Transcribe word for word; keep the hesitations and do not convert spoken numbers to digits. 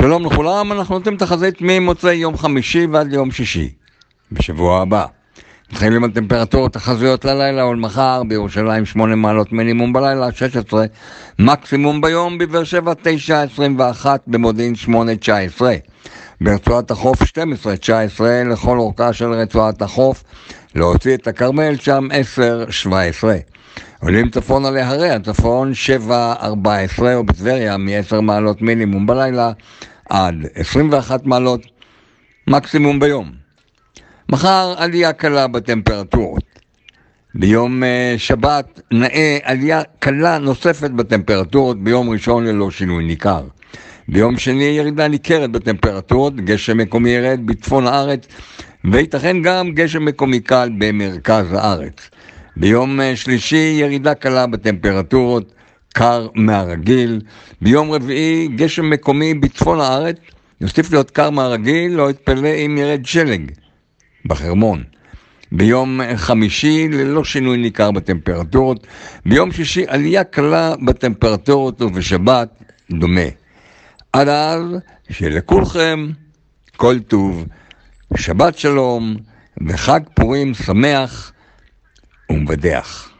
שלום לכולם, אנחנו נותנים תחזית ממוצאי יום חמישי ועד יום שישי בשבוע הבא. מתחילים על טמפרטורות תחזיות ללילה ולמחר. בירושלים שמונה מעלות מינימום בלילה, שש עשרה מקסימום ביום, בבאר שבע תשע עשרים ואחת, במודיעין שמונה תשע עשרה, ברצועת החוף שתים עשרה תשע עשרה לכל אורכה של רצועת החוף, להוציא את הכרמל שם עשר שבע עשרה. עולים צפון עלי הרי הצפון שבע ארבע עשרה, ובטבריה מ-עשר מעלות מינימום בלילה עד עשרים ואחת מעלות מקסימום ביום. מחר עלייה קלה בטמפרטורות. ביום שבת נאה עלייה קלה נוספת בטמפרטורות, ביום ראשון ללא שינוי ניכר. ביום שני ירידה ניכרת בטמפרטורות, גשם מקומי ירד בצפון הארץ, וייתכן גם גשם מקומי קל במרכז הארץ. ביום שלישי ירידה קלה בטמפרטורות, קר מהרגיל. ביום רביעי גשם מקומי בצפון הארץ, יוסיף להיות קר מהרגיל, לא יתפלא אם ירד שלג בחרמון. ביום חמישי ללא שינוי ניכר בטמפרטורות. ביום שישי עלייה קלה בטמפרטורות, ובשבת דומה. עד אז שלכולכם כל טוב, שבת שלום וחג פורים שמח ומבדח.